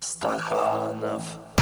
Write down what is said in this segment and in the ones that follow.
Стаханов.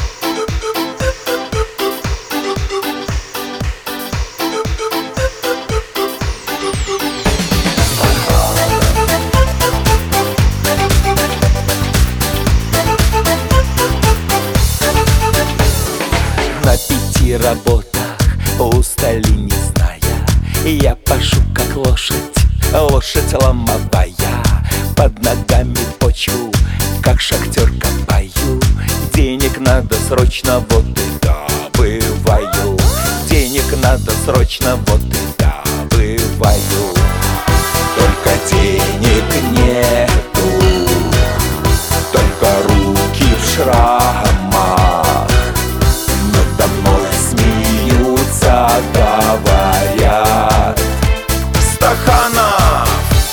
На 5 работах устали не зная, я пашу как лошадь, лошадь ломовая. Под ногами почву, как шахтер копаю. Денег надо срочно, вот и добываю. Денег надо срочно, вот и добываю. Только денег нету, только руки в шрамах. Надо мной смеются, говорят: Стаханов!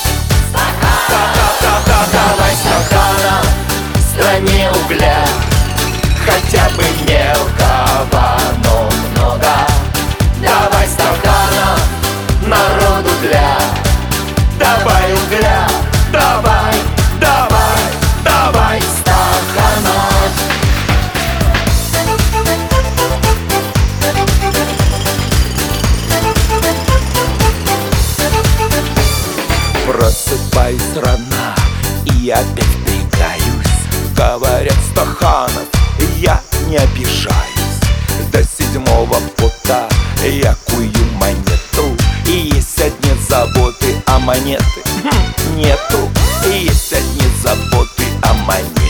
Давай, Стаханов, в стране угля, хотя бы мелкого, но много. Давай, Стаханов, народу для. Давай угля, давай, давай, давай, Стаханов. Просыпаюсь рано и опять впрягаюсь. Говорят: Стаханов, я не обижаюсь. До 7-го пота я кую монету. И есть одни заботы, а монеты нету. И есть одни заботы, а монеты